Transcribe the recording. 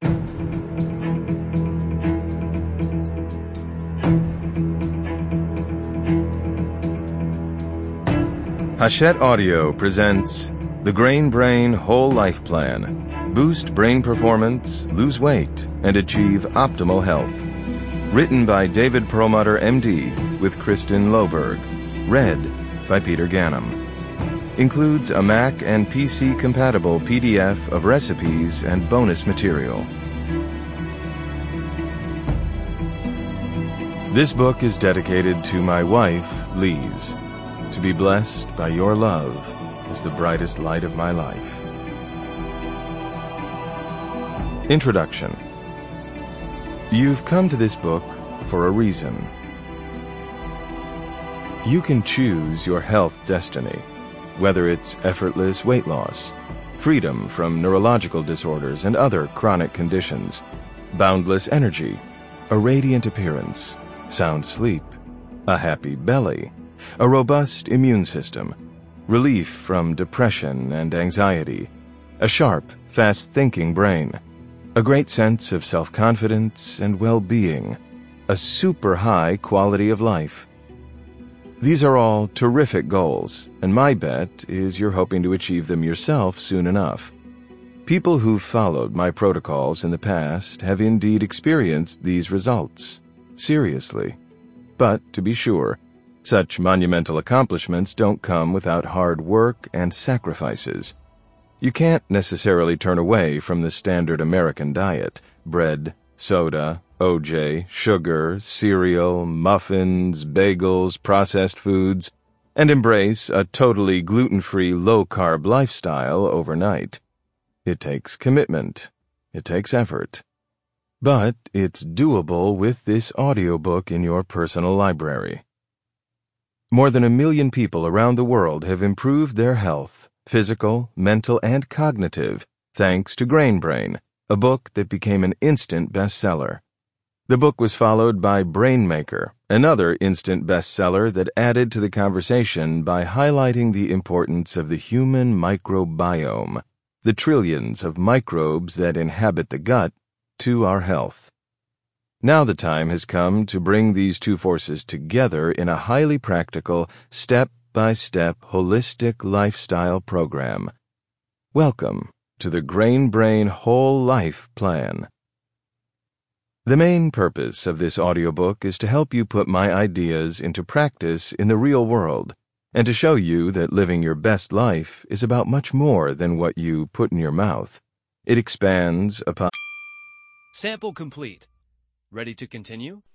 Hachette Audio presents The Grain Brain Whole Life Plan. Boost brain performance, lose weight, and achieve optimal health. Written by David Perlmutter, MD, with Kristen Loberg. Read by Peter Ganem. Includes a Mac and PC-compatible PDF of recipes and bonus material. This book is dedicated to my wife, Lise. To be blessed by your love is the brightest light of my life. Introduction. You've come to this book for a reason. You can choose your health destiny, whether it's effortless weight loss, freedom from neurological disorders and other chronic conditions, boundless energy, a radiant appearance, sound sleep, a happy belly, a robust immune system, relief from depression and anxiety, a sharp, fast-thinking brain, a great sense of self-confidence and well-being, a super high quality of life. These are all terrific goals, and my bet is you're hoping to achieve them yourself soon enough. People who've followed my protocols in the past have indeed experienced these results. Seriously. But, to be sure, such monumental accomplishments don't come without hard work and sacrifices. You can't necessarily turn away from the standard American diet: bread, soda, OJ, sugar, cereal, muffins, bagels, processed foods, and embrace a totally gluten-free, low-carb lifestyle overnight. It takes commitment. It takes effort. But it's doable with this audiobook in your personal library. More than 1 million people around the world have improved their health, physical, mental, and cognitive, thanks to Grain Brain, a book that became an instant bestseller. The book was followed by Brain Maker, another instant bestseller that added to the conversation by highlighting the importance of the human microbiome, the trillions of microbes that inhabit the gut, to our health. Now the time has come to bring these two forces together in a highly practical, step-by-step, holistic lifestyle program. Welcome to the Grain Brain Whole Life Plan. The main purpose of this audiobook is to help you put my ideas into practice in the real world, and to show you that living your best life is about much more than what you put in your mouth. It expands upon... Sample complete. Ready to continue?